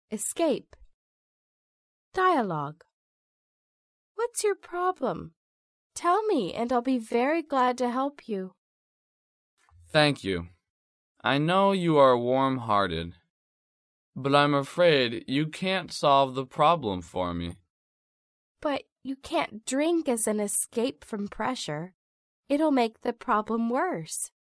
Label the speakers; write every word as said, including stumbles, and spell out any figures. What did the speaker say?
Speaker 1: Escape. Dialogue. What's your problem? Tell me, and I'll be very glad to help you.
Speaker 2: Thank you. I know you are warm-hearted, but I'm afraid you can't solve the problem for me.
Speaker 1: But you can't drink as an escape from pressure. It'll make the problem worse.